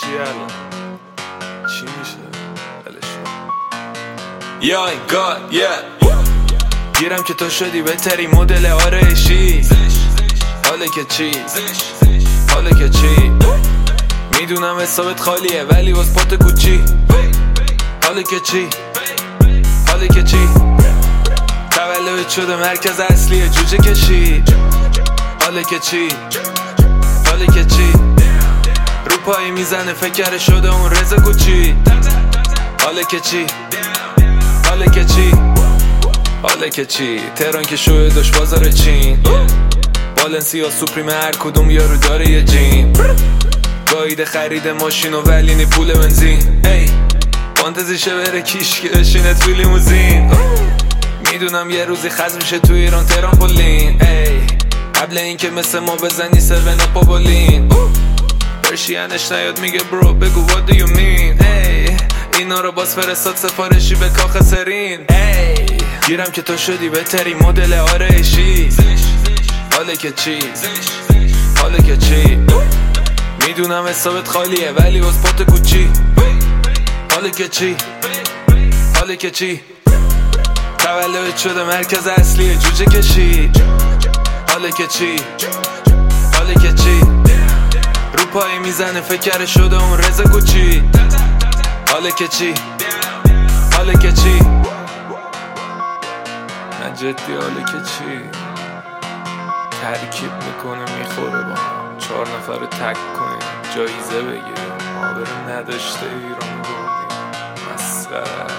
چی الان چی میشه یا این گاد گیرم که تو شدی بهتری مدل آرایشی حاله که چی حاله که چی میدونم حسابت خالیه ولی باز پات کوچی حاله که چی حاله که چی تولد شده مرکز اصلی جوجه کشی حاله که چی حاله که چی رو پایی میزنه فکر شده اون رزه کوچی حاله که چی حاله که چی حاله که چی تهران که شوه داشت بازار چین بالنسیا سوپریم هر کدوم یارو داره یه جیم گایده خرید ماشین و ولی نی پول بنزین فانتزیشه بره کیش که بشینه توی لیموزین میدونم یه روزی خز میشه توی ایران تهران پولین قبل این که مثل ما بزنی سرون و پابولین پرشینش نیاد میگه برو بگو what do you mean اینا رو باز فرستاد سفارشی به کاخ سرین گیرم که تو شدی بهتری مدل آرایشی حاله که چی حاله که چی میدونم حسابت خالیه ولی باز پات کوچی حاله که چی حاله که چی تولد شده مرکز اصلی جوجه کشی حاله که چی حاله که چی رو پایی میزنه فکر شده اون رزه کوچی حاله که چی حاله که چی نه جدی حاله که چی ترکیب میکنه میخوره با 4 نفر رو تک کنیم جایزه بگیریم ما بریم نداشته ایران بردیم مسخره